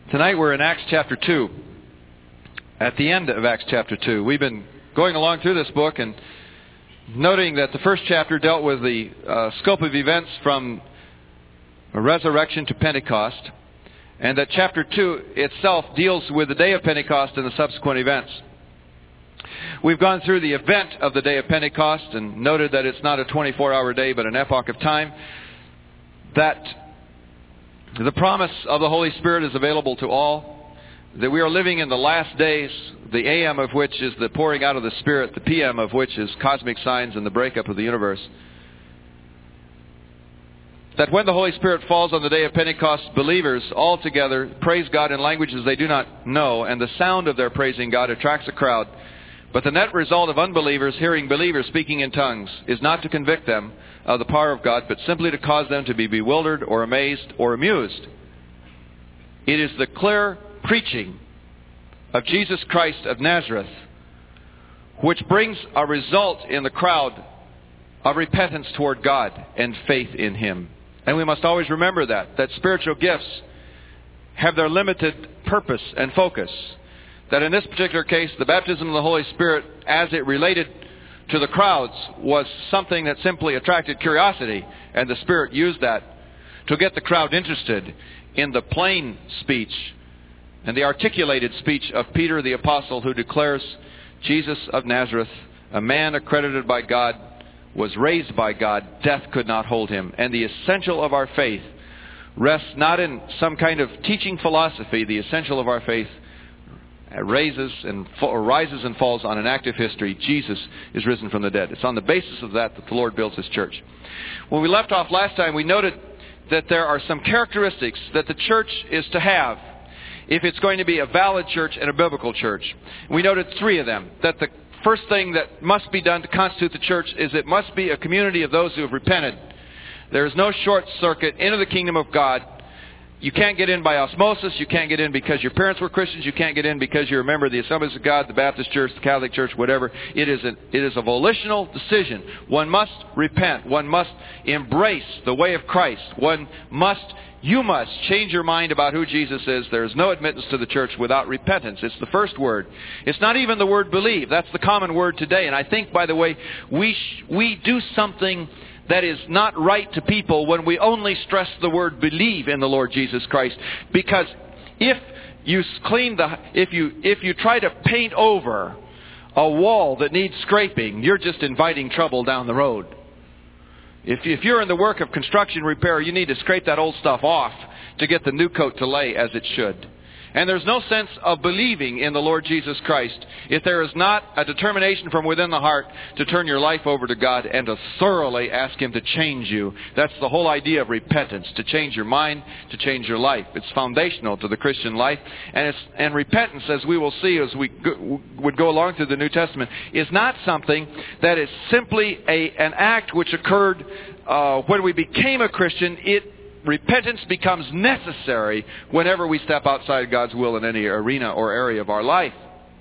Tonight we're in Acts chapter 2. At the end of Acts chapter 2. We've been going along through this book and noting that the first chapter dealt with the scope of events from resurrection to Pentecost, and that chapter 2 itself deals with the day of Pentecost and the subsequent events. We've gone through the event of the day of Pentecost and noted that it's not a 24-hour day but an epoch of time, that the promise of the Holy Spirit is available to all, that we are living in the last days, the AM of which is the pouring out of the Spirit, the PM of which is cosmic signs and the breakup of the universe. That when the Holy Spirit falls on the day of Pentecost, believers all together praise God in languages they do not know, and the sound of their praising God attracts a crowd. But the net result of unbelievers hearing believers speaking in tongues is not to convict them of the power of God, but simply to cause them to be bewildered or amazed or amused. It is the clear preaching of Jesus Christ of Nazareth which brings a result in the crowd of repentance toward God and faith in Him. And we must always remember that spiritual gifts have their limited purpose and focus. That in this particular case, the baptism of the Holy Spirit, as it related to the crowds, was something that simply attracted curiosity, and the Spirit used that to get the crowd interested in the plain speech and the articulated speech of Peter the Apostle, who declares Jesus of Nazareth, a man accredited by God, was raised by God, death could not hold him. And the essential of our faith rests not in some kind of teaching philosophy. The essential of our faith rises and falls on an active history. Jesus is risen from the dead. It's on the basis of that the Lord builds His church. When we left off last time, we noted that there are some characteristics that the church is to have if it's going to be a valid church and a biblical church. We noted three of them. That the first thing that must be done to constitute the church is it must be a community of those who have repented. There is no short circuit into the kingdom of God. You can't get in by osmosis. You can't get in because your parents were Christians. You can't get in because you're a member of the Assemblies of God, the Baptist Church, the Catholic Church, whatever. It is a volitional decision. One must repent. One must embrace the way of Christ. You must change your mind about who Jesus is. There is no admittance to the church without repentance. It's the first word. It's not even the word believe. That's the common word today. And I think, by the way, we do something that is not right to people when we only stress the word believe in the Lord Jesus Christ. Because if you try to paint over a wall that needs scraping, you're just inviting trouble down the road. If you're in the work of construction repair, you need to scrape that old stuff off to get the new coat to lay as it should. And there's no sense of believing in the Lord Jesus Christ if there is not a determination from within the heart to turn your life over to God and to thoroughly ask Him to change you. That's the whole idea of repentance, to change your mind, to change your life. It's foundational to the Christian life. And repentance, as we will see as we would go along through the New Testament, is not something that is simply an act which occurred when we became a Christian. Repentance becomes necessary whenever we step outside God's will in any arena or area of our life.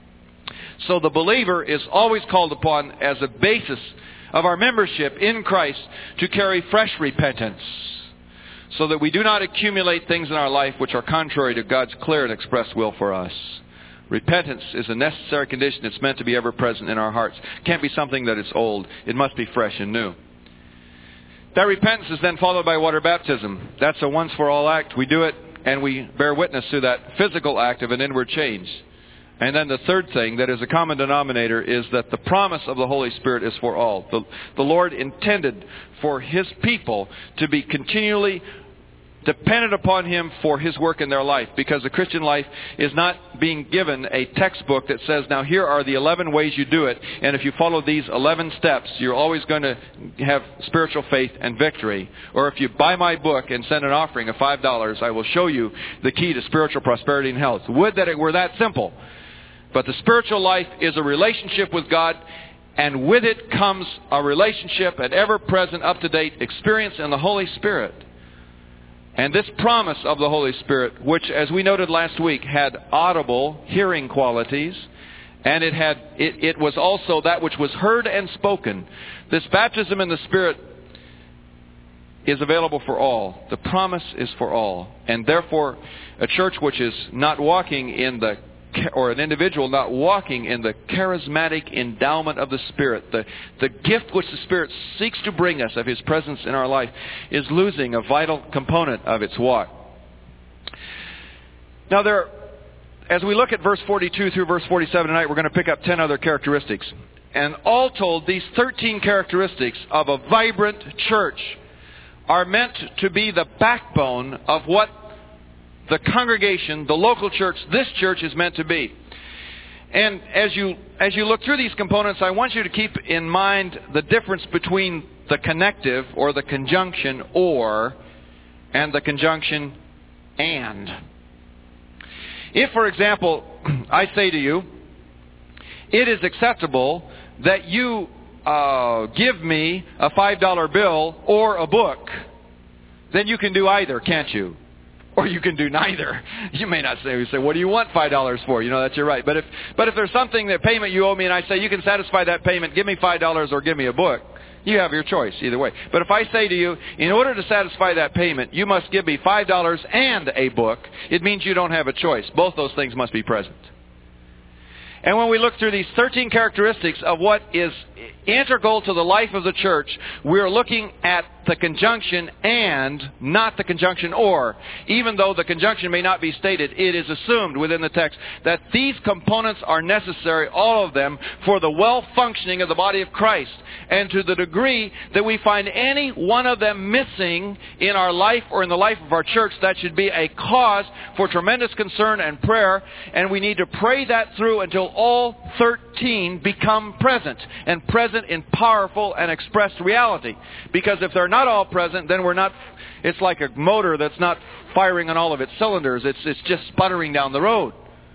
So the believer is always called upon as a basis of our membership in Christ to carry fresh repentance, so that we do not accumulate things in our life which are contrary to God's clear and express will for us. Repentance is a necessary condition. It's meant to be ever present in our hearts. It can't be something that is old. It must be fresh and new. That repentance is then followed by water baptism. That's a once-for-all act. We do it and we bear witness to that physical act of an inward change. And then the third thing that is a common denominator is that the promise of the Holy Spirit is for all. The Lord intended for His people to be continually dependent upon Him for His work in their life, because the Christian life is not being given a textbook that says, now here are the 11 ways you do it, and if you follow these 11 steps, you're always going to have spiritual faith and victory. Or if you buy my book and send an offering of $5, I will show you the key to spiritual prosperity and health. Would that it were that simple. But the spiritual life is a relationship with God, and with it comes a relationship, an ever-present, up-to-date experience in the Holy Spirit. And this promise of the Holy Spirit, which, as we noted last week, had audible hearing qualities, and it was also that which was heard and spoken. This baptism in the Spirit is available for all. The promise is for all. And therefore, a church which is not walking in the, or an individual not walking in the charismatic endowment of the Spirit, the gift which the Spirit seeks to bring us of His presence in our life, is losing a vital component of its walk. Now, as we look at verse 42 through verse 47 tonight, we're going to pick up 10 other characteristics. And all told, these 13 characteristics of a vibrant church are meant to be the backbone of what the congregation, the local church, this church is meant to be. And as you look through these components, I want you to keep in mind the difference between the connective or the conjunction or and the conjunction and. If, for example, I say to you, it is acceptable that you give me a $5 bill or a book, then you can do either, can't you? Or you can do neither. You may not say, what do you want $5 for? You know, that's your right. But if there's something, that payment you owe me, and I say, you can satisfy that payment, give me $5 or give me a book, you have your choice either way. But if I say to you, in order to satisfy that payment, you must give me $5 and a book, it means you don't have a choice. Both those things must be present. And when we look through these 13 characteristics of what is integral to the life of the church, we're looking at the conjunction and, not the conjunction or. Even though the conjunction may not be stated, it is assumed within the text that these components are necessary, all of them, for the well-functioning of the body of Christ. And to the degree that we find any one of them missing in our life or in the life of our church, that should be a cause for tremendous concern and prayer. And we need to pray that through until all 13 become present, and present in powerful and expressed reality. Because if they're not all present, then it's like a motor that's not firing on all of its cylinders. It's just sputtering down the road.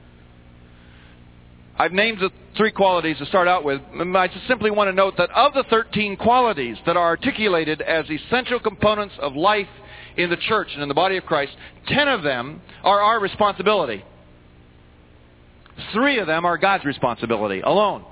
I've named the 3 qualities to start out with. I just simply want to note that of the 13 qualities that are articulated as essential components of life in the church and in the body of Christ, 10 of them are our responsibility. 3 of them are God's responsibility alone.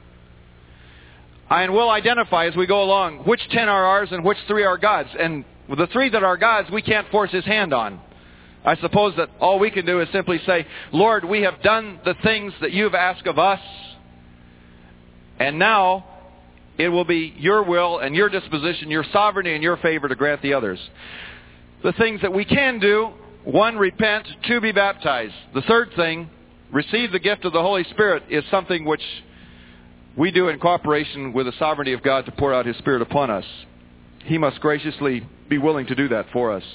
And we'll identify as we go along which 10 are ours and which 3 are God's. And the 3 that are God's, we can't force His hand on. I suppose that all we can do is simply say, Lord, we have done the things that you've asked of us, and now it will be your will and your disposition, your sovereignty and your favor to grant the others. The things that we can do, 1, repent, 2, be baptized. The third thing, receive the gift of the Holy Spirit, is something which we do in cooperation with the sovereignty of God to pour out His Spirit upon us. He must graciously be willing to do that for us.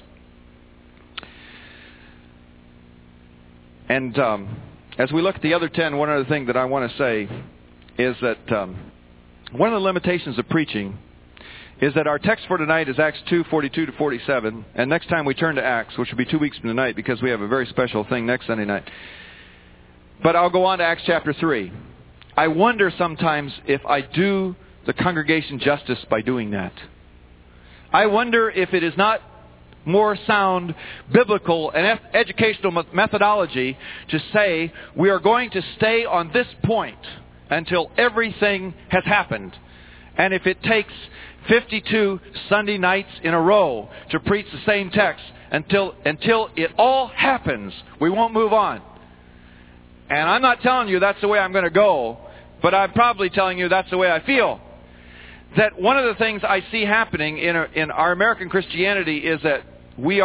And as we look at the other 10, one other thing that I want to say is that one of the limitations of preaching is that our text for tonight is Acts 2:42 to 47. And next time we turn to Acts, which will be 2 weeks from tonight, because we have a very special thing next Sunday night. But I'll go on to Acts chapter 3. I wonder sometimes if I do the congregation justice by doing that. I wonder if it is not more sound biblical and educational methodology to say we are going to stay on this point until everything has happened. And if it takes 52 Sunday nights in a row to preach the same text until it all happens, we won't move on. And I'm not telling you that's the way I'm going to go, but I'm probably telling you that's the way I feel. That one of the things I see happening in our American Christianity is that we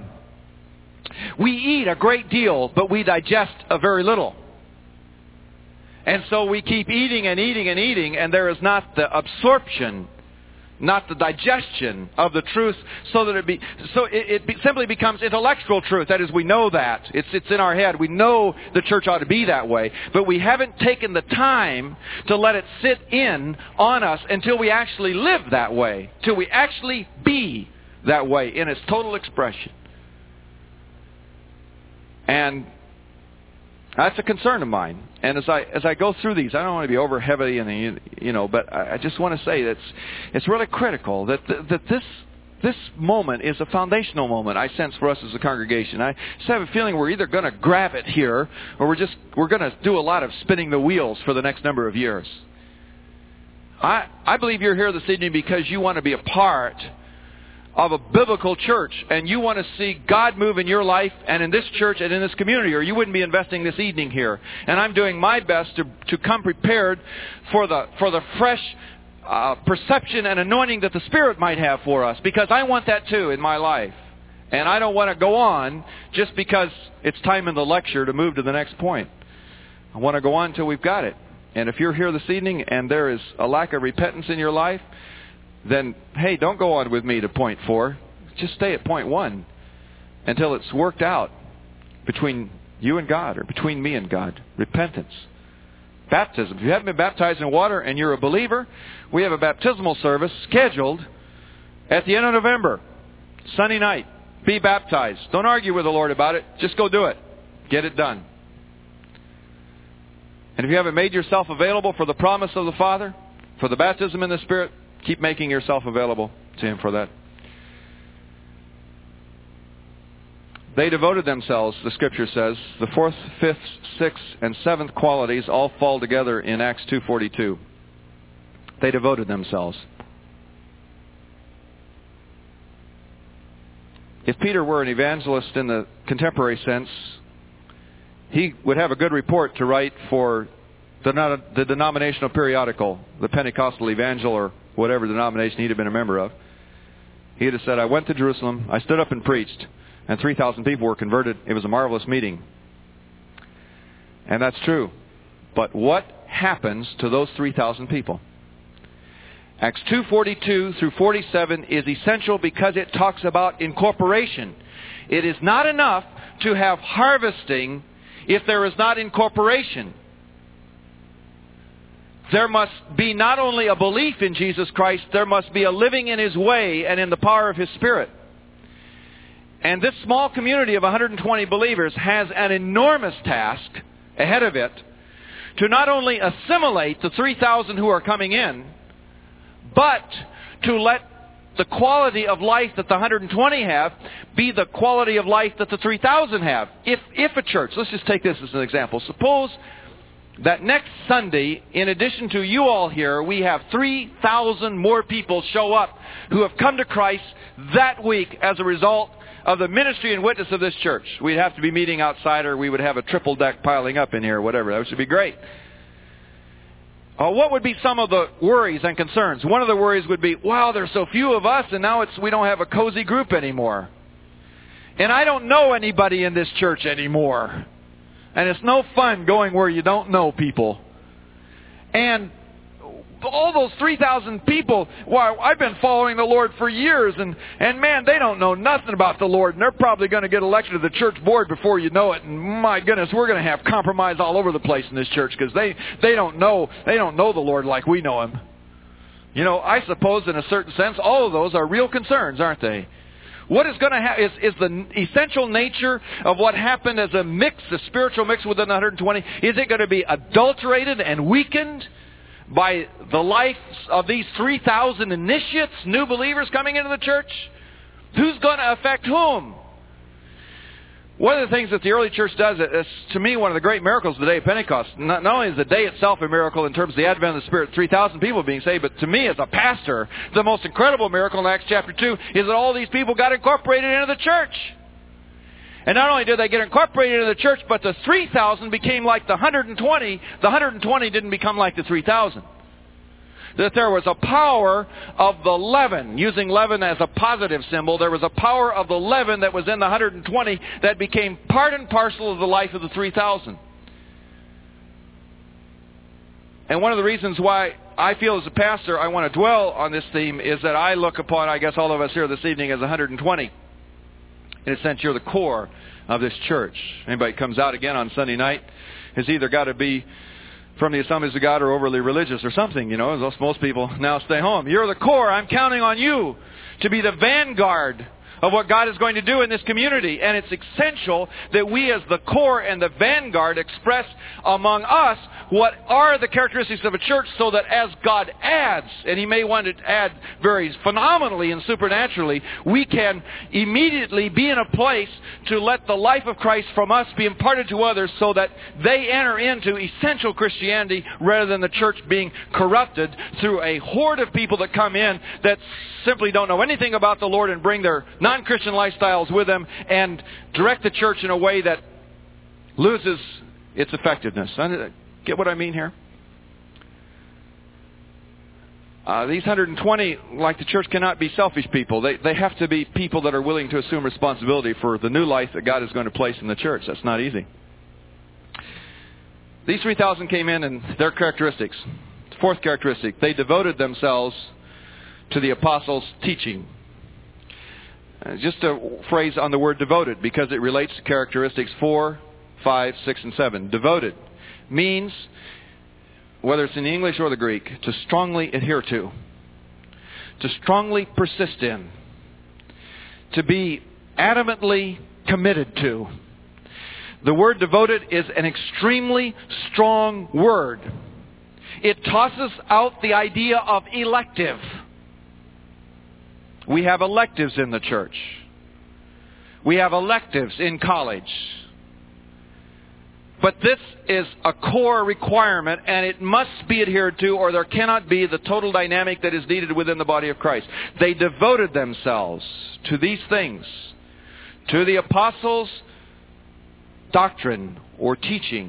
eat a great deal, but we digest a very little. And so we keep eating and eating and eating, and there is not the absorption, not the digestion of the truth, so that it simply becomes intellectual truth. That is, we know that. It's in our head. We know the church ought to be that way. But we haven't taken the time to let it sit in on us until we actually live that way, till we actually be that way in its total expression. And that's a concern of mine. And as I go through these, I don't want to be over heavy, but I just want to say that it's really critical that this moment is a foundational moment, I sense, for us as a congregation. I just have a feeling we're either going to grab it here, or we're going to do a lot of spinning the wheels for the next number of years. I believe you're here this evening because you want to be a part of a biblical church, and you want to see God move in your life and in this church and in this community, or you wouldn't be investing this evening here. And I'm doing my best to come prepared for the fresh perception and anointing that the Spirit might have for us, because I want that too in my life. And I don't want to go on just because it's time in the lecture to move to the next point. I want to go on until we've got it. And if you're here this evening and there is a lack of repentance in your life, then, hey, don't go on with me to point 4. Just stay at point 1 until it's worked out between you and God, or between me and God. Repentance. Baptism. If you haven't been baptized in water and you're a believer, we have a baptismal service scheduled at the end of November, Sunday night. Be baptized. Don't argue with the Lord about it. Just go do it. Get it done. And if you haven't made yourself available for the promise of the Father, for the baptism in the Spirit, keep making yourself available to Him for that. They devoted themselves, the Scripture says. The 4th, 5th, 6th, and 7th qualities all fall together in Acts 2:42. They devoted themselves. If Peter were an evangelist in the contemporary sense, he would have a good report to write for the denominational periodical, the Pentecostal Evangel, or whatever denomination he'd have been a member of. He'd have said, I went to Jerusalem, I stood up and preached, and 3,000 people were converted. It was a marvelous meeting. And that's true. But what happens to those 3,000 people? Acts 2:42 through 47 is essential because it talks about incorporation. It is not enough to have harvesting if there is not incorporation. There must be not only a belief in Jesus Christ, there must be a living in His way and in the power of His Spirit. And this small community of 120 believers has an enormous task ahead of it to not only assimilate the 3,000 who are coming in, but to let the quality of life that the 120 have be the quality of life that the 3,000 have. If a church, let's just take this as an example. Suppose that next Sunday, in addition to you all here, we have 3,000 more people show up who have come to Christ that week as a result of the ministry and witness of this church. We'd have to be meeting outside, or we would have a triple deck piling up in here, or whatever. That would be great. What would be some of the worries and concerns? One of the worries would be, wow, there's so few of us, and now we don't have a cozy group anymore. And I don't know anybody in this church anymore. And it's no fun going where you don't know people. And all those 3,000 people, well, I've been following the Lord for years, and man, they don't know nothing about the Lord, and they're probably going to get elected to the church board before you know it, and my goodness, we're going to have compromise all over the place in this church, because they don't know the Lord like we know Him. You know, I suppose in a certain sense, all of those are real concerns, aren't they? What is going to happen is the essential nature of what happened as a mix, a spiritual mix within the 120, is it going to be adulterated and weakened by the lives of these 3,000 initiates, new believers coming into the church? Who's going to affect whom? One of the things that the early church does is, to me, one of the great miracles of the day of Pentecost. Not only is the day itself a miracle in terms of the advent of the Spirit, 3,000 people being saved, but to me as a pastor, the most incredible miracle in Acts chapter 2 is that all these people got incorporated into the church. And not only did they get incorporated into the church, but the 3,000 became like the 120. The 120 didn't become like the 3,000. That there was a power of the leaven, using leaven as a positive symbol, there was a power of the leaven that was in the 120 that became part and parcel of the life of the 3,000. And one of the reasons why I feel as a pastor I want to dwell on this theme is that I look upon, I guess all of us here this evening, as 120. In a sense, you're the core of this church. Anybody comes out again on Sunday night has either got to be from the Assemblies of God or overly religious or something, you know, as most people now stay home. You're the core. I'm counting on you to be the vanguard of what God is going to do in this community. And it's essential that we as the core and the vanguard express among us what are the characteristics of a church, so that as God adds, and He may want to add very phenomenally and supernaturally, we can immediately be in a place to let the life of Christ from us be imparted to others, so that they enter into essential Christianity rather than the church being corrupted through a horde of people that come in that simply don't know anything about the Lord and bring their non-Christian lifestyles with them and direct the church in a way that loses its effectiveness. Get what I mean here? These 120, like the church, cannot be selfish people. They have to be people that are willing to assume responsibility for the new life that God is going to place in the church. That's not easy. These 3,000 came in, and their characteristics. Fourth characteristic, they devoted themselves to the apostles' teaching. Just a phrase on the word devoted, because it relates to characteristics 4, 5, 6, and 7. Devoted means, whether it's in the English or the Greek, to strongly adhere to strongly persist in, to be adamantly committed to. The word devoted is an extremely strong word. It tosses out the idea of elective. We have electives in the church. We have electives in college. But this is a core requirement, and it must be adhered to, or there cannot be the total dynamic that is needed within the body of Christ. They devoted themselves to these things, to the apostles' doctrine or teaching.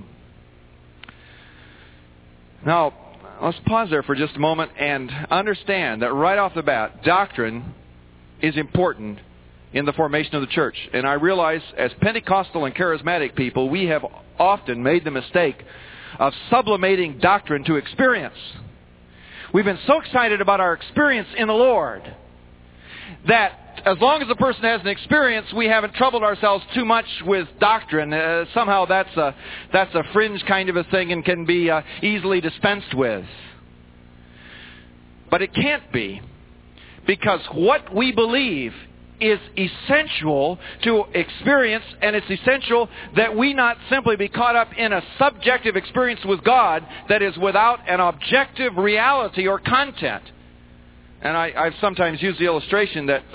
Now, let's pause there for just a moment and understand that right off the bat, doctrine is important in the formation of the church. And I realize as Pentecostal and charismatic people, we have often made the mistake of sublimating doctrine to experience. We've been so excited about our experience in the Lord that as long as the person has an experience, we haven't troubled ourselves too much with doctrine. Somehow that's a fringe kind of a thing and can be easily dispensed with. But it can't be, because what we believe is essential to experience, and it's essential that we not simply be caught up in a subjective experience with God that is without an objective reality or content. And I've sometimes used the illustration that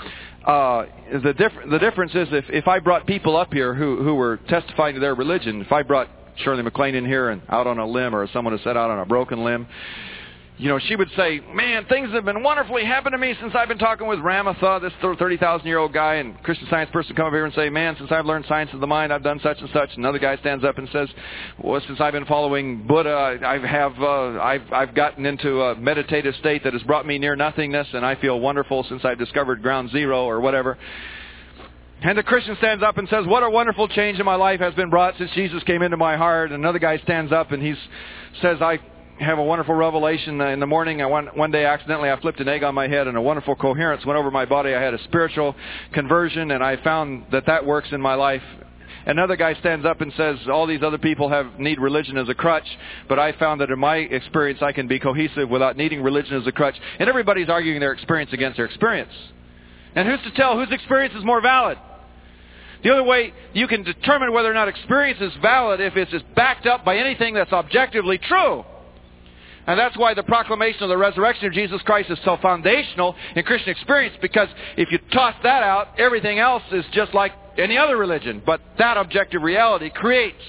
the difference is if I brought people up here who were testifying to their religion, if I brought Shirley MacLaine in here and out on a limb, or someone who set out on a broken limb, she would say, man, things have been wonderfully happening to me since I've been talking with Ramatha, this 30,000-year-old guy, and Christian Science person come over here and say, man, since I've learned science of the mind, I've done such and such. Another guy stands up and says, well, since I've been following Buddha, I've gotten into a meditative state that has brought me near nothingness, and I feel wonderful since I've discovered ground zero or whatever. And the Christian stands up and says, what a wonderful change in my life has been brought since Jesus came into my heart. And another guy stands up and he says, I have a wonderful revelation in the morning. One day accidentally I flipped an egg on my head and a wonderful coherence went over my body. I had a spiritual conversion and I found that works in my life. Another guy stands up and says, all these other people need religion as a crutch, but I found that in my experience I can be cohesive without needing religion as a crutch. And everybody's arguing their experience against their experience. And who's to tell whose experience is more valid? The only way you can determine whether or not experience is valid if it's backed up by anything that's objectively true. And that's why the proclamation of the resurrection of Jesus Christ is so foundational in Christian experience, because if you toss that out, everything else is just like any other religion. But that objective reality creates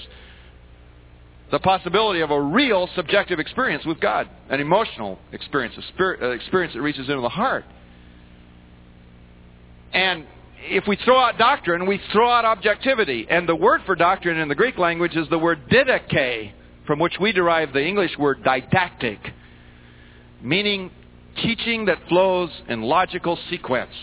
the possibility of a real subjective experience with God, an emotional experience, an experience that reaches into the heart. And if we throw out doctrine, we throw out objectivity. And the word for doctrine in the Greek language is the word didache, from which we derive the English word didactic, meaning teaching that flows in logical sequence.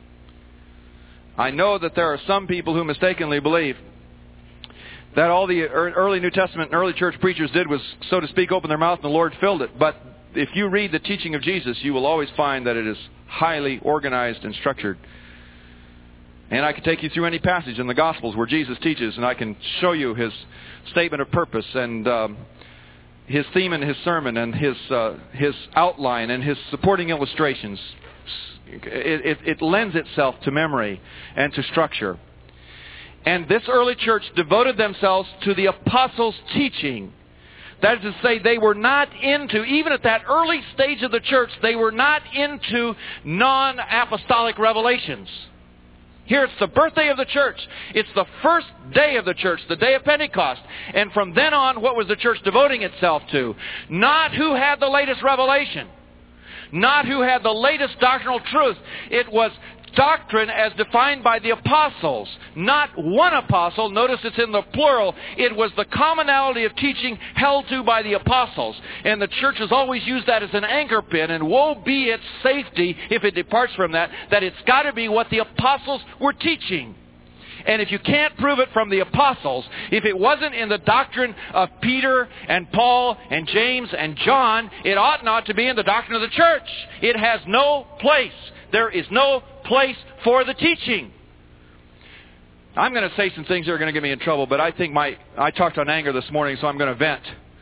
I know that there are some people who mistakenly believe that all the early New Testament and early church preachers did was, so to speak, open their mouth and the Lord filled it. But if you read the teaching of Jesus, you will always find that it is highly organized and structured. And I can take you through any passage in the Gospels where Jesus teaches, and I can show you His statement of purpose and His theme in His sermon and His outline and His supporting illustrations it lends itself to memory and to structure. And this early church devoted themselves to the apostles' teaching. That is to say, they were not into, even at that early stage of the church, they were not into non-apostolic revelations. Here it's the birthday of the church. It's the first day of the church, the day of Pentecost. And from then on, what was the church devoting itself to? Not who had the latest revelation. Not who had the latest doctrinal truth. It was doctrine as defined by the apostles. Not one apostle. Notice it's in the plural. It was the commonality of teaching held to by the apostles. And the church has always used that as an anchor pin. And woe be its safety if it departs from that it's got to be what the apostles were teaching. And if you can't prove it from the apostles, if it wasn't in the doctrine of Peter and Paul and James and John, it ought not to be in the doctrine of the church. It has no place. There is no place for the teaching. I'm going to say some things that are going to get me in trouble, but I think I talked on anger this morning, so I'm going to vent.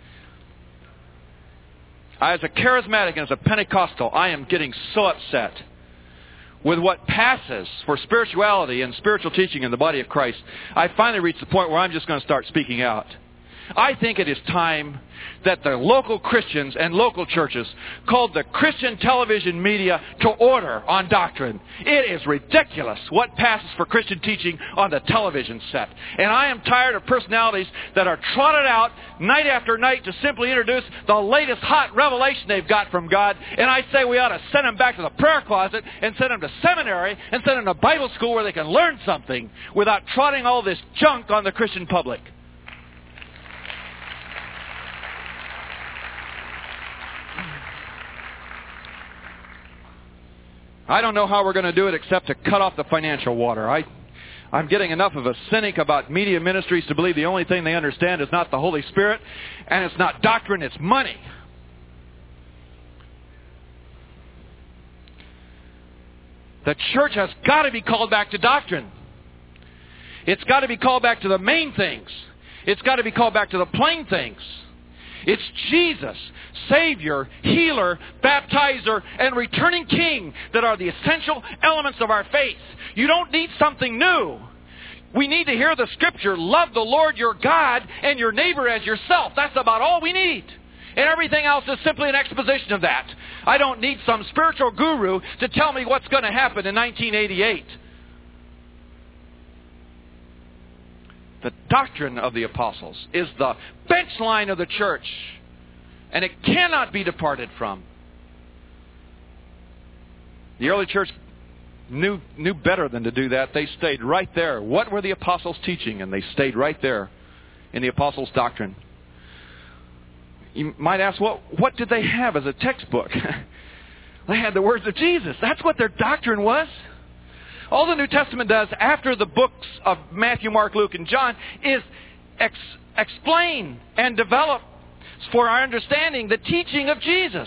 As a charismatic and as a Pentecostal, I am getting so upset with what passes for spirituality and spiritual teaching in the body of Christ. I finally reached the point where I'm just going to start speaking out. I think it is time that the local Christians and local churches called the Christian television media to order on doctrine. It is ridiculous what passes for Christian teaching on the television set. And I am tired of personalities that are trotted out night after night to simply introduce the latest hot revelation they've got from God. And I say we ought to send them back to the prayer closet and send them to seminary and send them to Bible school where they can learn something without trotting all this junk on the Christian public. I don't know how we're going to do it except to cut off the financial water. I'm getting enough of a cynic about media ministries to believe the only thing they understand is not the Holy Spirit, and it's not doctrine, it's money. The church has got to be called back to doctrine. It's got to be called back to the main things. It's got to be called back to the plain things. It's Jesus, Savior, Healer, Baptizer, and Returning King that are the essential elements of our faith. You don't need something new. We need to hear the Scripture, love the Lord your God and your neighbor as yourself. That's about all we need. And everything else is simply an exposition of that. I don't need some spiritual guru to tell me what's going to happen in 1988. The doctrine of the apostles is the bench line of the church, and it cannot be departed from. The early church knew better than to do that. They stayed right there. What were the apostles teaching? And they stayed right there in the apostles' doctrine. You might ask, what did they have as a textbook? They had the words of Jesus. That's what their doctrine was. All the New Testament does after the books of Matthew, Mark, Luke, and John is explain and develop for our understanding the teaching of Jesus.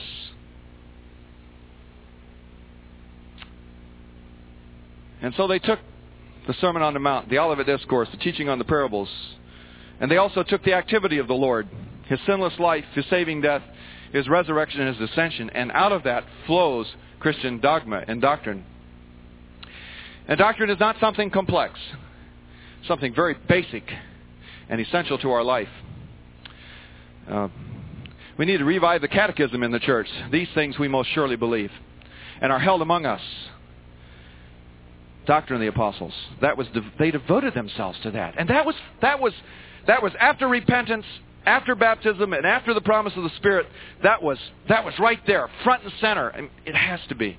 And so they took the Sermon on the Mount, the Olivet Discourse, the teaching on the parables, and they also took the activity of the Lord, His sinless life, His saving death, His resurrection, and His ascension, and out of that flows Christian dogma and doctrine. And doctrine is not something complex, something very basic and essential to our life. We need to revive the catechism in the church. These things we most surely believe and are held among us. Doctrine of the apostles. They devoted themselves to that. And that was after repentance, after baptism, and after the promise of the Spirit. That was right there, front and center. And it has to be.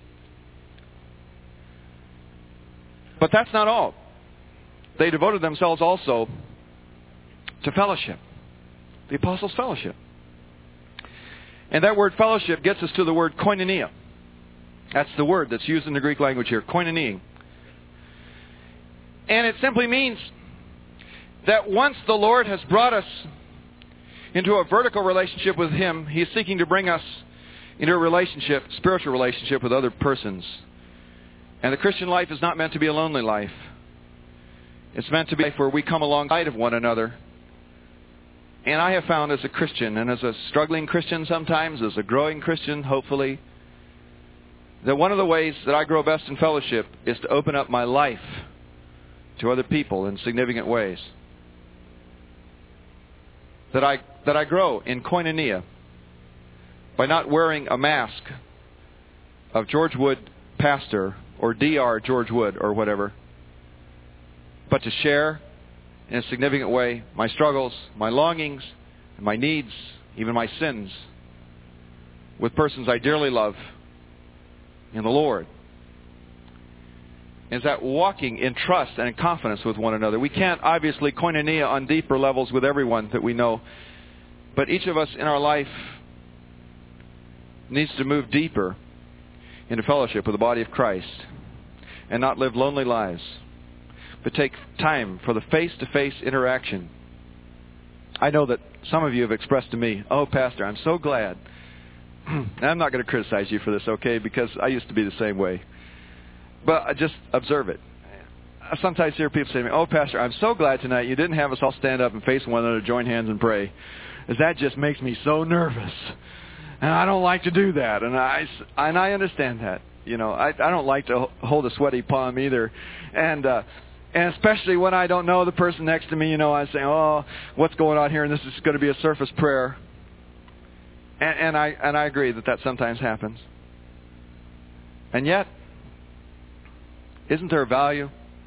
But that's not all. They devoted themselves also to fellowship. The apostles' fellowship. And that word fellowship gets us to the word koinonia. That's the word that's used in the Greek language here, koinonia. And it simply means that once the Lord has brought us into a vertical relationship with Him, He is seeking to bring us into a relationship, spiritual relationship with other persons. And the Christian life is not meant to be a lonely life. It's meant to be a life where we come alongside of one another. And I have found as a Christian, and as a struggling Christian sometimes, as a growing Christian, hopefully, that one of the ways that I grow best in fellowship is to open up my life to other people in significant ways. That I grow in koinonia by not wearing a mask of George Wood pastor or Dr. George Wood or whatever, but to share in a significant way my struggles, my longings, my needs, even my sins with persons I dearly love in the Lord. Is that walking in trust and in confidence with one another. We can't obviously koinonia on deeper levels with everyone that we know, but each of us in our life needs to move deeper into fellowship with the body of Christ and not live lonely lives, but take time for the face-to-face interaction. I know that some of you have expressed to me, "Oh, Pastor, I'm so glad." And I'm not going to criticize you for this, okay, because I used to be the same way. But I just observe it. I sometimes hear people say to me, "Oh, Pastor, I'm so glad tonight you didn't have us all stand up and face one another, join hands and pray. Because that just makes me so nervous. And I don't like to do that." And I understand that. You know, I don't like to hold a sweaty palm either. And especially when I don't know the person next to me, you know, I say, "Oh, what's going on here?" And this is going to be a surface prayer. And I agree that sometimes happens. And yet, isn't there a value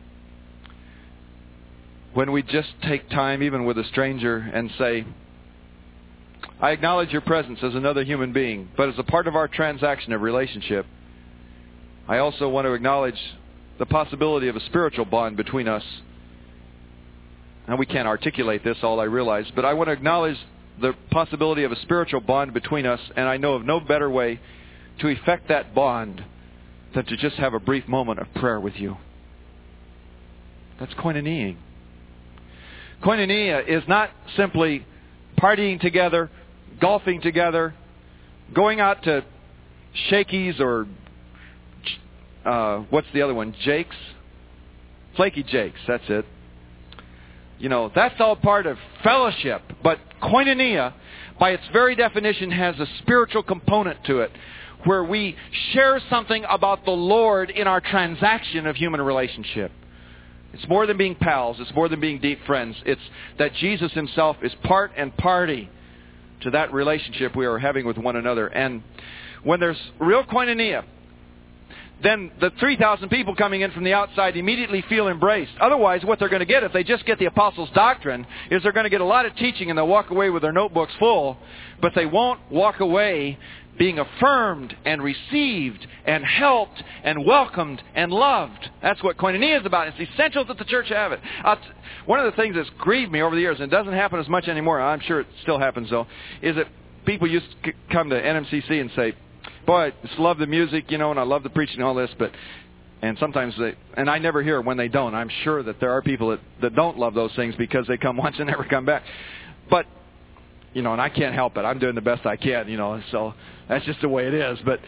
when we just take time, even with a stranger, and say, "I acknowledge your presence as another human being, but as a part of our transaction of relationship, I also want to acknowledge the possibility of a spiritual bond between us." And we can't articulate this, all I realize, but I want to acknowledge the possibility of a spiritual bond between us, and I know of no better way to effect that bond than to just have a brief moment of prayer with you. That's koinonia. Koinonia is not simply partying together, golfing together, going out to Shakey's or what's the other one? Jake's? Flaky Jake's, that's it. You know, that's all part of fellowship. But koinonia, by its very definition, has a spiritual component to it, where we share something about the Lord in our transaction of human relationship. It's more than being pals. It's more than being deep friends. It's that Jesus himself is part and party to that relationship we are having with one another. And when there's real koinonia, then the 3,000 people coming in from the outside immediately feel embraced. Otherwise, what they're going to get, if they just get the apostles' doctrine, is they're going to get a lot of teaching and they'll walk away with their notebooks full, but they won't walk away being affirmed and received and helped and welcomed and loved. That's what koinonia is about. It's essential that the church have it. One of the things that's grieved me over the years, and it doesn't happen as much anymore, I'm sure it still happens though, is that people used to come to NMCC and say, "Boy, I just love the music, you know, and I love the preaching and all this," and sometimes and I never hear when they don't. I'm sure that there are people that don't love those things because they come once and never come back. But, you know, and I can't help it. I'm doing the best I can, you know, so that's just the way it is. But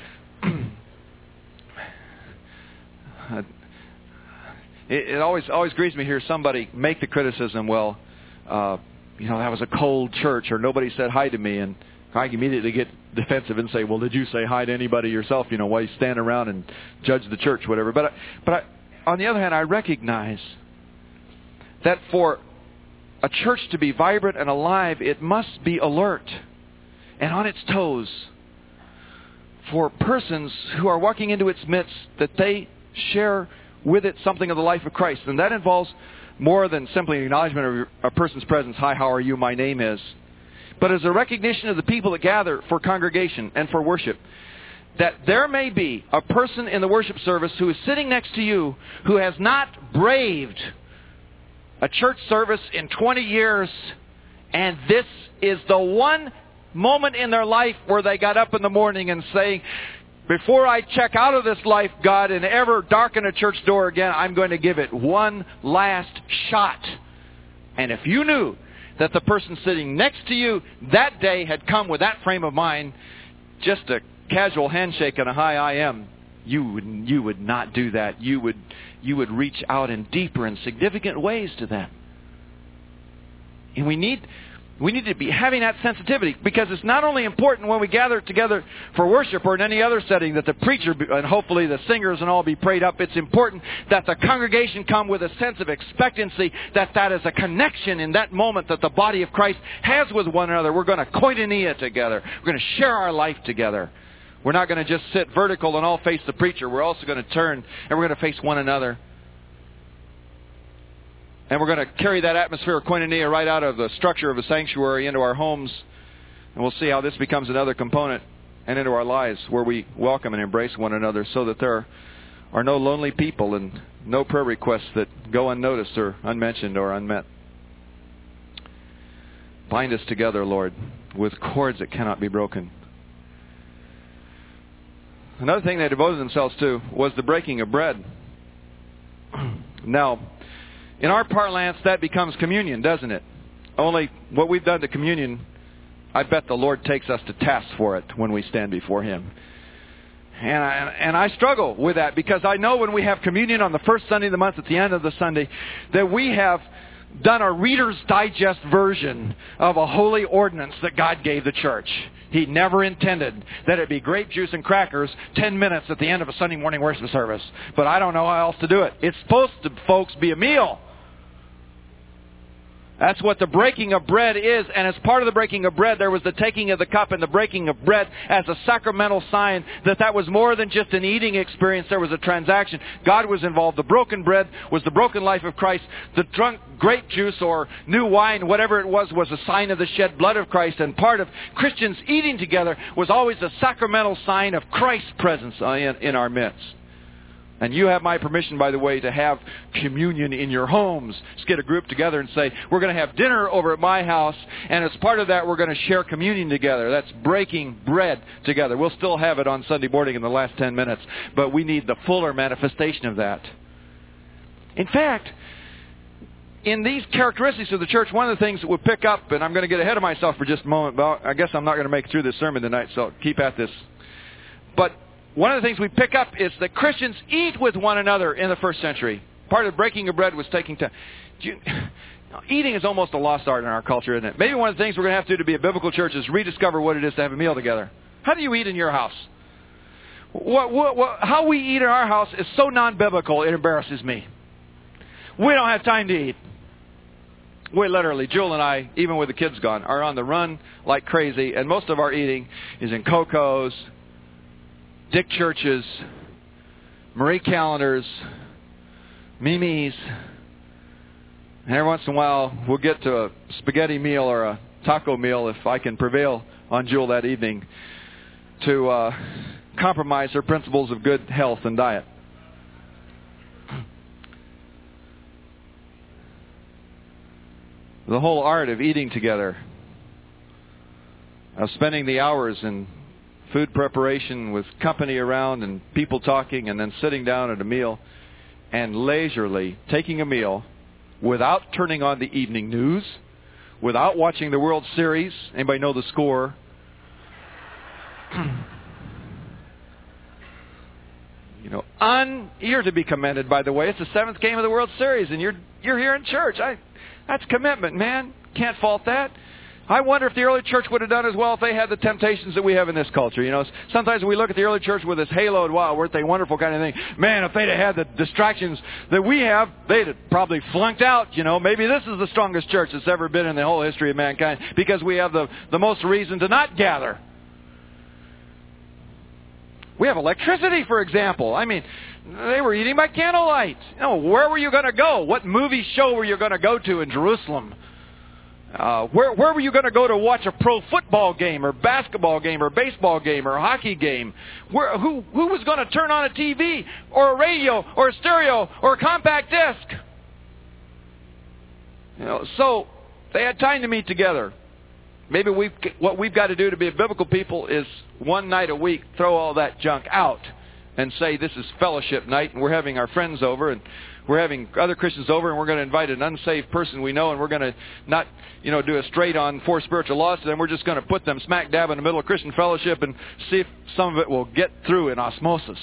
it always grieves me to hear somebody make the criticism, "Well, you know, that was a cold church," or "Nobody said hi to me," and I immediately get defensive and say, "Well, did you say hi to anybody yourself? You know, why you stand around and judge the church, whatever." But on the other hand, I recognize that for a church to be vibrant and alive, it must be alert and on its toes for persons who are walking into its midst, that they share with it something of the life of Christ. And that involves more than simply an acknowledgement of a person's presence. "Hi, how are you? My name is." But as a recognition of the people that gather for congregation and for worship, that there may be a person in the worship service who is sitting next to you who has not braved a church service in 20 years, and this is the one moment in their life where they got up in the morning and saying, "Before I check out of this life, God, and ever darken a church door again, I'm going to give it one last shot." And if you knew that the person sitting next to you that day had come with that frame of mind, just a casual handshake and a "Hi, I am," you would not do that. You would reach out in deeper and significant ways to them. And we need We need to be having that sensitivity, because it's not only important when we gather together for worship or in any other setting that the preacher and hopefully the singers and all be prayed up. It's important that the congregation come with a sense of expectancy, that is a connection in that moment that the body of Christ has with one another. We're going to koinonia together. We're going to share our life together. We're not going to just sit vertical and all face the preacher. We're also going to turn and we're going to face one another. And we're going to carry that atmosphere of koinonia right out of the structure of a sanctuary into our homes. And we'll see how this becomes another component and into our lives where we welcome and embrace one another, so that there are no lonely people and no prayer requests that go unnoticed or unmentioned or unmet. Bind us together, Lord, with cords that cannot be broken. Another thing they devoted themselves to was the breaking of bread. Now, in our parlance, that becomes communion, doesn't it? Only what we've done to communion, I bet the Lord takes us to task for it when we stand before Him. And I struggle with that, because I know when we have communion on the first Sunday of the month at the end of the Sunday, that we have done a Reader's Digest version of a holy ordinance that God gave the church. He never intended that it be grape juice and crackers 10 minutes at the end of a Sunday morning worship service. But I don't know how else to do it. It's supposed to, folks, be a meal. That's what the breaking of bread is. And as part of the breaking of bread, there was the taking of the cup and the breaking of bread as a sacramental sign that was more than just an eating experience. There was a transaction. God was involved. The broken bread was the broken life of Christ. The drunk grape juice or new wine, whatever it was a sign of the shed blood of Christ. And part of Christians eating together was always a sacramental sign of Christ's presence in our midst. And you have my permission, by the way, to have communion in your homes. Just get a group together and say, we're going to have dinner over at my house, and as part of that, we're going to share communion together. That's breaking bread together. We'll still have it on Sunday morning in the last 10 minutes, but we need the fuller manifestation of that. In fact, in these characteristics of the church, one of the things that we'll pick up, and I'm going to get ahead of myself for just a moment, but I guess I'm not going to make it through this sermon tonight, so keep at this. But one of the things we pick up is that Christians eat with one another in the first century. Part of the breaking of bread was taking time. Eating is almost a lost art in our culture, isn't it? Maybe one of the things we're going to have to do to be a biblical church is rediscover what it is to have a meal together. How do you eat in your house? How we eat in our house is so non-biblical, it embarrasses me. We don't have time to eat. We literally, Jewel and I, even with the kids gone, are on the run like crazy, and most of our eating is in Coco's, Dick Church's, Marie Callender's, Mimi's, and every once in a while we'll get to a spaghetti meal or a taco meal if I can prevail on Jewel that evening to compromise her principles of good health and diet. The whole art of eating together, of spending the hours in food preparation with company around and people talking, and then sitting down at a meal and leisurely taking a meal without turning on the evening news, without watching the World Series. Anybody know the score? You're to be commended, by the way. It's the 7th game of the World Series, and you're here in church. That's commitment, man. Can't fault that. I wonder if the early church would have done as well if they had the temptations that we have in this culture. Sometimes we look at the early church with this haloed, wow, weren't they wonderful kind of thing. Man, if they'd have had the distractions that we have, they'd have probably flunked out. Maybe this is the strongest church that's ever been in the whole history of mankind, because we have the most reason to not gather. We have electricity, for example. They were eating by candlelight. Where were you going to go? What movie show were you going to go to in Jerusalem? Where were you going to go to watch a pro football game or basketball game or baseball game or hockey game? Who was going to turn on a TV or a radio or a stereo or a compact disc? So they had time to meet together. Maybe what we've got to do to be a biblical people is one night a week throw all that junk out and say this is fellowship night, and we're having our friends over, and we're having other Christians over, and we're going to invite an unsaved person we know, and we're going to not, do a straight on 4 spiritual laws to them. We're just going to put them smack dab in the middle of Christian fellowship and see if some of it will get through in osmosis.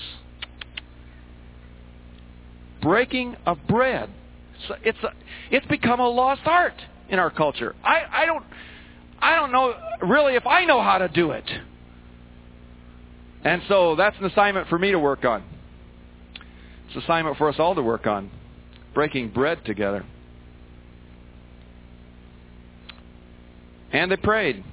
Breaking of bread. It's become a lost art in our culture. I don't know really if I know how to do it. And so that's an assignment for me to work on. It's an assignment for us all to work on. Breaking bread together. And they prayed.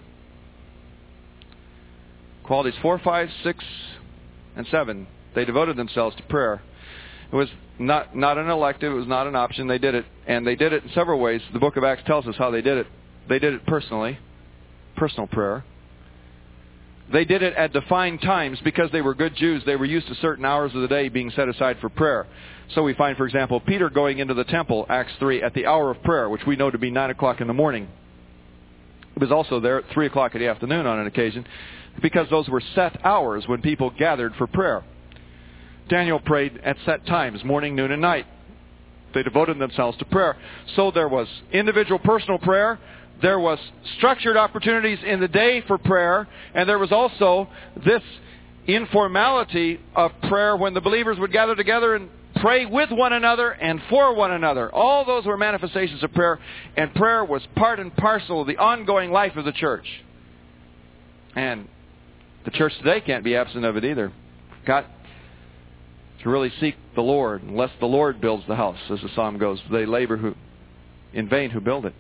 Qualities 4, 5, 6, and 7. They devoted themselves to prayer. It was not an elective. It was not an option. They did it. And they did it in several ways. The book of Acts tells us how they did it. They did it personally. Personal prayer. They did it at defined times because they were good Jews. They were used to certain hours of the day being set aside for prayer. So we find, for example, Peter going into the temple, Acts 3, at the hour of prayer, which we know to be 9 o'clock in the morning. It was also there at 3 o'clock in the afternoon on an occasion because those were set hours when people gathered for prayer. Daniel prayed at set times, morning, noon, and night. They devoted themselves to prayer. So there was individual personal prayer. There was structured opportunities in the day for prayer, and there was also this informality of prayer when the believers would gather together and pray with one another and for one another. All those were manifestations of prayer, and prayer was part and parcel of the ongoing life of the church. And the church today can't be absent of it either. We've got to really seek the Lord, unless the Lord builds the house, as the psalm goes. They labor in vain who build it.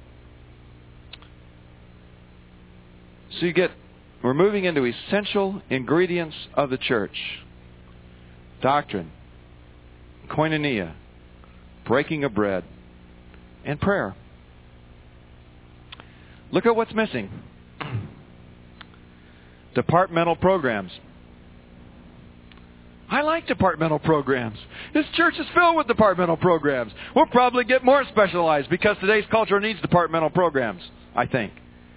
So we're moving into essential ingredients of the church. Doctrine, koinonia, breaking of bread, and prayer. Look at what's missing. Departmental programs. I like departmental programs. This church is filled with departmental programs. We'll probably get more specialized because today's culture needs departmental programs, I think.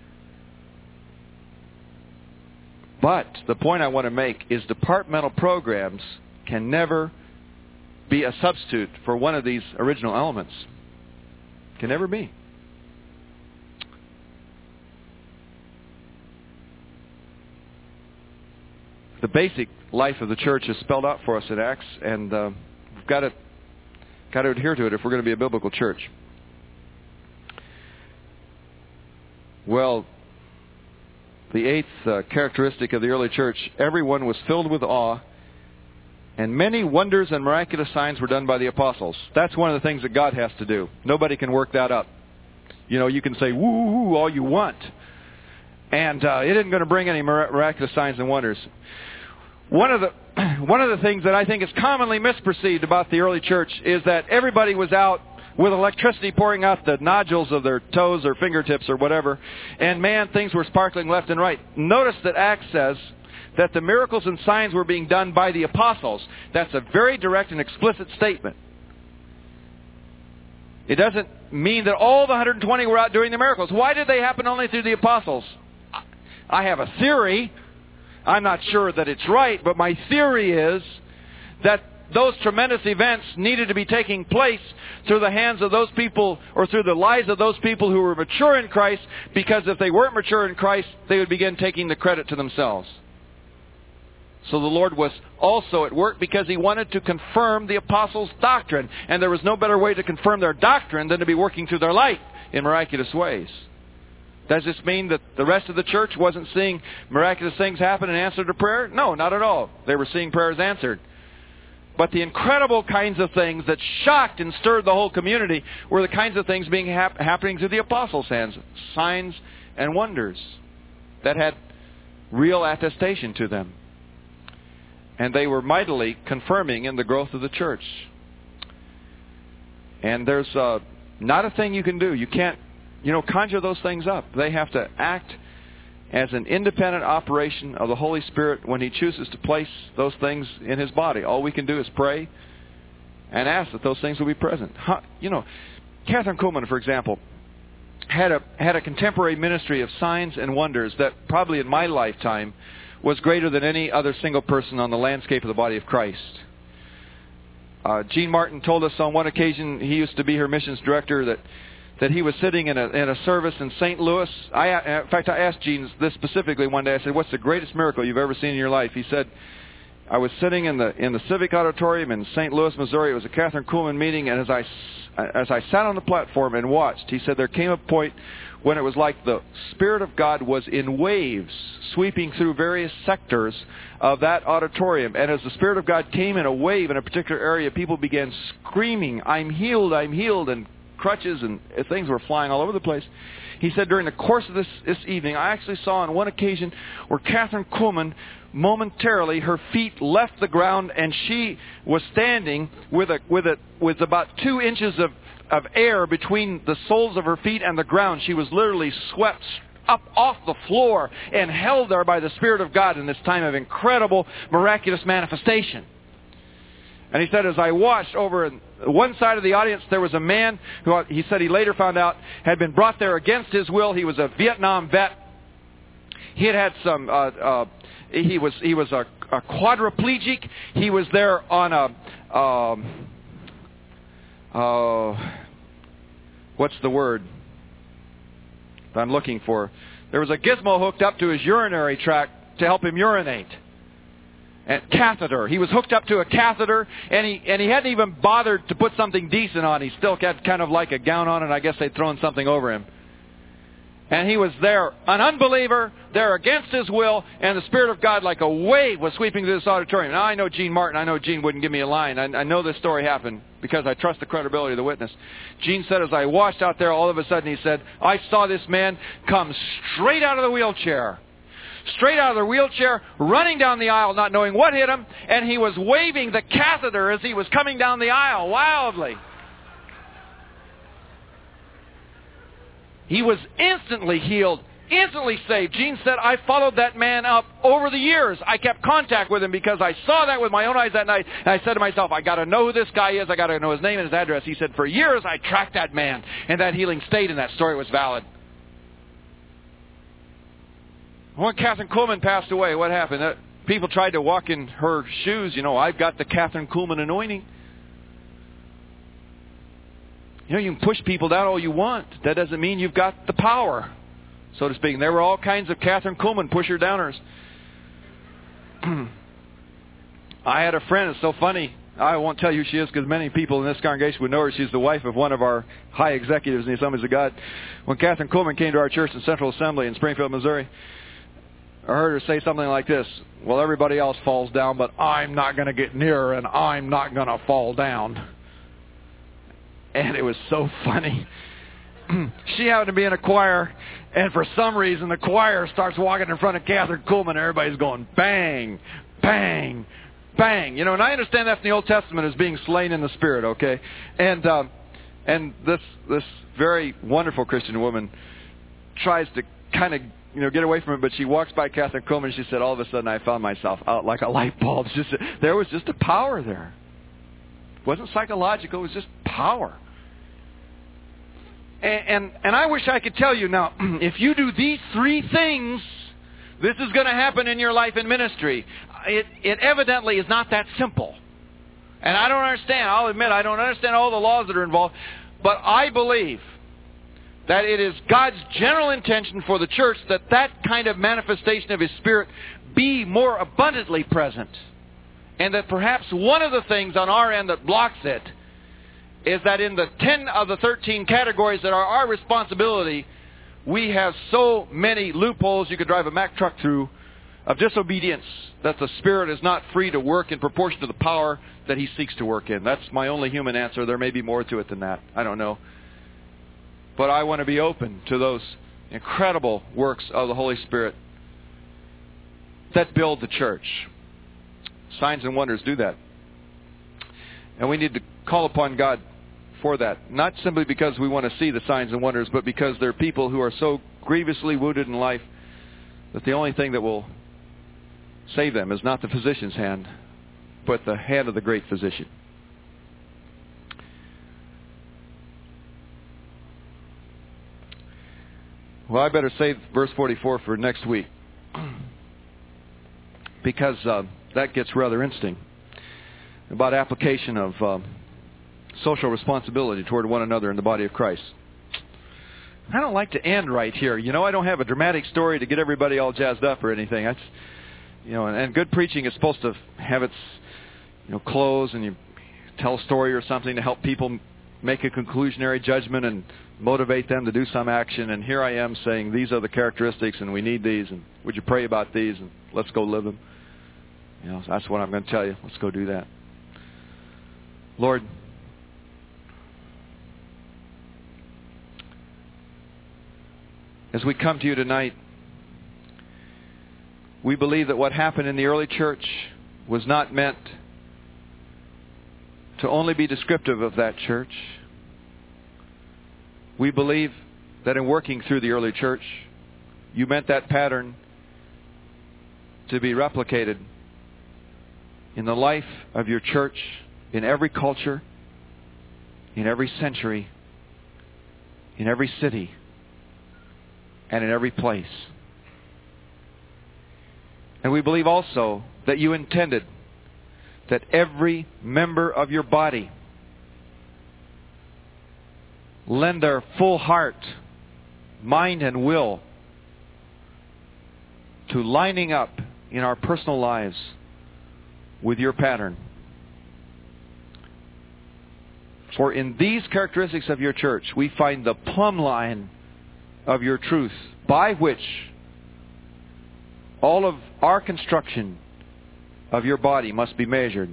But the point I want to make is departmental programs can never be a substitute for one of these original elements. Can never be. The basic life of the church is spelled out for us in Acts, and we've got to adhere to it if we're going to be a biblical church. Well, the eighth characteristic of the early church, everyone was filled with awe, and many wonders and miraculous signs were done by the apostles. That's one of the things that God has to do. Nobody can work that up. You know, you can say, woo, all you want. And it isn't going to bring any miraculous signs and wonders. One of the things that I think is commonly misperceived about the early church is that everybody was out with electricity pouring out the nodules of their toes or fingertips or whatever, and man, things were sparkling left and right. Notice that Acts says that the miracles and signs were being done by the apostles. That's a very direct and explicit statement. It doesn't mean that all the 120 were out doing the miracles. Why did they happen only through the apostles? I have a theory. I'm not sure that it's right, but my theory is that those tremendous events needed to be taking place through the hands of those people or through the lives of those people who were mature in Christ, because if they weren't mature in Christ, they would begin taking the credit to themselves. So the Lord was also at work because He wanted to confirm the apostles' doctrine, and there was no better way to confirm their doctrine than to be working through their life in miraculous ways. Does this mean that the rest of the church wasn't seeing miraculous things happen in answer to prayer? No, not at all. They were seeing prayers answered. But the incredible kinds of things that shocked and stirred the whole community were the kinds of things being happening through the apostles' hands. Signs and wonders that had real attestation to them. And they were mightily confirming in the growth of the church. And there's not a thing you can do. You can't, conjure those things up. They have to act as an independent operation of the Holy Spirit when He chooses to place those things in His body. All we can do is pray and ask that those things will be present. Catherine Kuhlman, for example, had a contemporary ministry of signs and wonders that probably in my lifetime was greater than any other single person on the landscape of the body of Christ. Gene Martin told us on one occasion, he used to be her missions director, that he was sitting in a service in St. Louis. In fact, I asked Gene this specifically one day. I said, "What's the greatest miracle you've ever seen in your life?" He said, I was sitting in the Civic Auditorium in St. Louis, Missouri. It was a Catherine Kuhlman meeting, and as I sat on the platform and watched, he said there came a point when it was like the Spirit of God was in waves sweeping through various sectors of that auditorium. And as the Spirit of God came in a wave in a particular area, people began screaming, I'm healed, and crutches and things were flying all over the place. He said during the course of this evening, I actually saw on one occasion where Catherine Kuhlman, momentarily, her feet left the ground and she was standing with about 2 inches of air between the soles of her feet and the ground. She was literally swept up off the floor and held there by the Spirit of God in this time of incredible, miraculous manifestation. And he said, as I watched over one side of the audience, there was a man who he said he later found out had been brought there against his will. He was a Vietnam vet. He had some. He was a quadriplegic. He was there on a what's the word I'm looking for? There was a gizmo hooked up to his urinary tract to help him urinate. And catheter. He was hooked up to a catheter, and he hadn't even bothered to put something decent on. He still had kind of like a gown on, and I guess they'd thrown something over him. And he was there, an unbeliever, there against his will, and the Spirit of God, like a wave, was sweeping through this auditorium. Now, I know Gene Martin. I know Gene wouldn't give me a line. I know this story happened because I trust the credibility of the witness. Gene said, as I watched out there, all of a sudden he said, I saw this man come straight out of the wheelchair. Straight out of the wheelchair, running down the aisle, not knowing what hit him, and he was waving the catheter as he was coming down the aisle, wildly. He was instantly healed, instantly saved. Gene said, I followed that man up over the years. I kept contact with him because I saw that with my own eyes that night, and I said to myself, I got to know who this guy is. I got to know his name and his address. He said, for years I tracked that man, and that healing stayed, and that story was valid. When Catherine Kuhlman passed away, what happened? People tried to walk in her shoes. You know, I've got the Catherine Kuhlman anointing. You know, you can push people down all you want. That doesn't mean you've got the power, so to speak. And there were all kinds of Catherine Kuhlman pusher-downers. I had a friend, it's so funny. I won't tell you who she is because many people in this congregation would know her. She's the wife of one of our high executives in the Assemblies of God. When Catherine Kuhlman came to our church in Central Assembly in Springfield, Missouri, I heard her say something like this, well, everybody else falls down, but I'm not going to get near her, and I'm not going to fall down. And it was so funny. She happened to be in a choir, and for some reason the choir starts walking in front of Catherine Kuhlman, and everybody's going bang, bang, bang. You know, and I understand that's in the Old Testament as being slain in the Spirit, okay? And this very wonderful Christian woman tries to kind of get away from it, but she walks by Catherine Kuhlman, and she said, all of a sudden I found myself out like a light bulb. There was just a power there. It wasn't psychological, it was just power. And I wish I could tell you now, if you do these 3 things, this is going to happen in your life and ministry. It evidently is not that simple. And I don't understand, I'll admit, I don't understand all the laws that are involved, but I believe that it is God's general intention for the church that that kind of manifestation of His Spirit be more abundantly present. And that perhaps one of the things on our end that blocks it is that in the 10 of the 13 categories that are our responsibility, we have so many loopholes you could drive a Mack truck through of disobedience that the Spirit is not free to work in proportion to the power that He seeks to work in. That's my only human answer. There may be more to it than that. I don't know. But I want to be open to those incredible works of the Holy Spirit that build the church. Signs and wonders do that. And we need to call upon God for that. Not simply because we want to see the signs and wonders, but because there are people who are so grievously wounded in life that the only thing that will save them is not the physician's hand, but the hand of the great physician. Well, I better save verse 44 for next week because that gets rather interesting about application of social responsibility toward one another in the body of Christ. I don't like to end right here. You know, I don't have a dramatic story to get everybody all jazzed up or anything. And good preaching is supposed to have its, close, and you tell a story or something to help people make a conclusionary judgment and motivate them to do some action. And here I am saying these are the characteristics, and we need these, and would you pray about these, and let's go live them. So that's what I'm going to tell you. Let's go do that. Lord, as we come to you tonight, we believe that what happened in the early church was not meant to only be descriptive of that church. We believe that in working through the early church, you meant that pattern to be replicated in the life of your church, in every culture, in every century, in every city, and in every place. And we believe also that you intended that every member of your body lend their full heart, mind, and will to lining up in our personal lives with your pattern. For in these characteristics of your church, we find the plumb line of your truth, by which all of our construction of your body must be measured.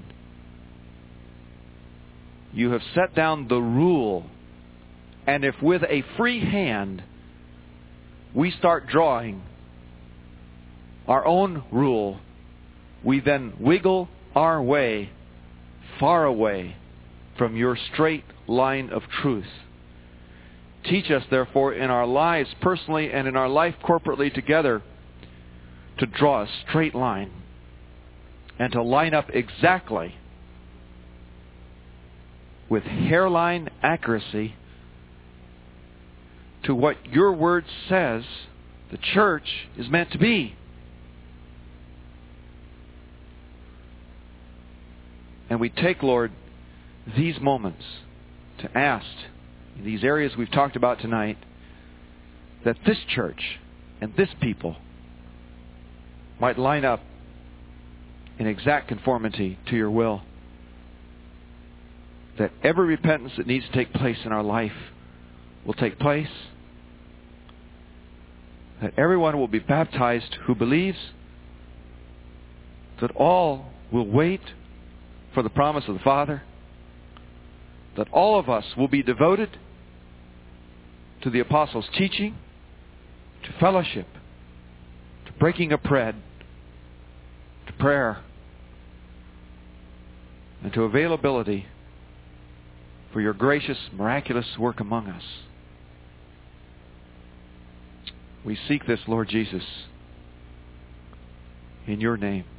You have set down the rule, and if with a free hand we start drawing our own rule, we then wiggle our way far away from your straight line of truth. Teach us, therefore, in our lives personally and in our life corporately together, to draw a straight line and to line up exactly with hairline accuracy to what your word says the church is meant to be. And we take, Lord, these moments to ask, in these areas we've talked about tonight, that this church and this people might line up in exact conformity to your will. That every repentance that needs to take place in our life will take place. That everyone will be baptized who believes. That all will wait for the promise of the Father. That all of us will be devoted to the apostles' teaching, to fellowship, to breaking of bread, to prayer, and to availability for your gracious, miraculous work among us. We seek this, Lord Jesus, in your name.